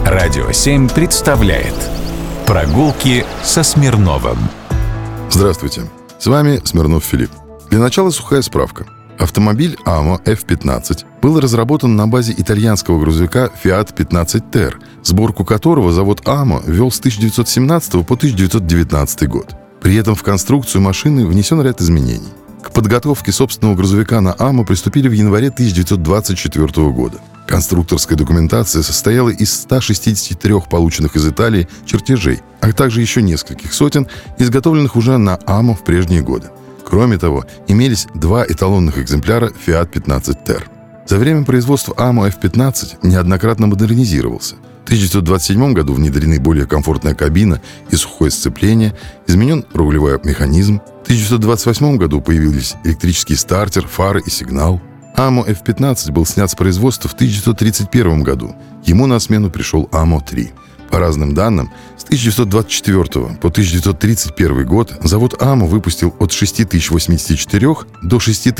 Радио 7 представляет «Прогулки со Смирновым». Здравствуйте, с вами Смирнов Филипп. Для начала сухая справка. Автомобиль AMO F15 был разработан на базе итальянского грузовика Fiat 15 Ter, сборку которого завод AMO вел с 1917 по 1919 год. При этом в конструкцию машины внесен ряд изменений. К подготовке собственного грузовика на AMO приступили в январе 1924 года. Конструкторская документация состояла из 163 полученных из Италии чертежей, а также еще нескольких сотен, изготовленных уже на AMO в прежние годы. Кроме того, имелись два эталонных экземпляра Fiat 15 Ter. За время производства AMO F15 неоднократно модернизировался. В 1927 году внедрены более комфортная кабина и сухое сцепление, изменен рулевой механизм. В 1928 году появились электрический стартер, фары и сигнал. AMO F15 был снят с производства в 1931 году. Ему на смену пришел AMO 3. По разным данным, с 1924 по 1931 год завод AMO выпустил от 6084 до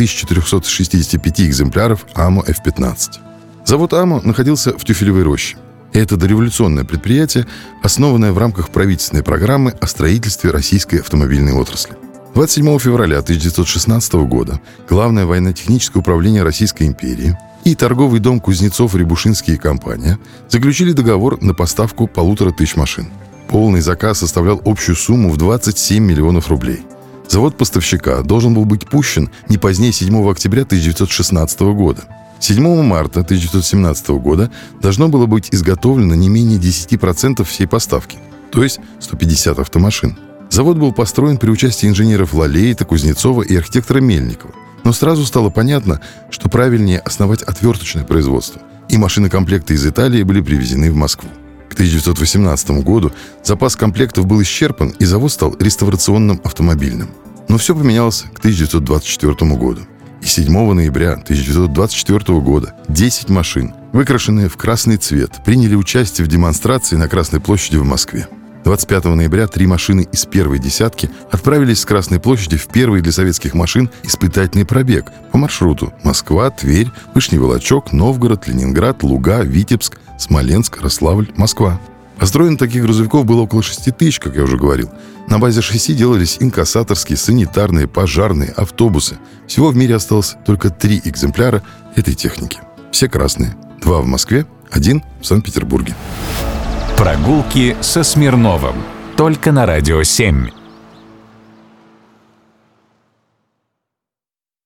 6465 экземпляров AMO F15. Завод AMO находился в Тюфелевой роще. Это дореволюционное предприятие, основанное в рамках правительственной программы о строительстве российской автомобильной отрасли. 27 февраля 1916 года Главное военно-техническое управление Российской империи и торговый дом Кузнецов-Рябушинский и компания заключили договор на поставку 1500 машин. Полный заказ составлял общую сумму в 27 миллионов рублей. Завод поставщика должен был быть пущен не позднее 7 октября 1916 года. 7 марта 1917 года должно было быть изготовлено не менее 10% всей поставки, то есть 150 автомашин. Завод был построен при участии инженеров Лалейта, Кузнецова и архитектора Мельникова. Но сразу стало понятно, что правильнее основать отверточное производство, и машинокомплекты из Италии были привезены в Москву. К 1918 году запас комплектов был исчерпан, и завод стал реставрационным автомобильным. Но все поменялось к 1924 году. И 7 ноября 1924 года 10 машин, выкрашенные в красный цвет, приняли участие в демонстрации на Красной площади в Москве. 25 ноября 3 машины из первой десятки отправились с Красной площади в первый для советских машин испытательный пробег по маршруту Москва, Тверь, Вышний Волочек, Новгород, Ленинград, Луга, Витебск, Смоленск, Рославль, Москва. Построено таких грузовиков было около 6 тысяч, как я уже говорил. На базе шасси делались инкассаторские, санитарные, пожарные, автобусы. Всего в мире осталось только 3 экземпляра этой техники. Все красные. 2 в Москве, 1 в Санкт-Петербурге. Прогулки со Смирновым. Только на Радио 7.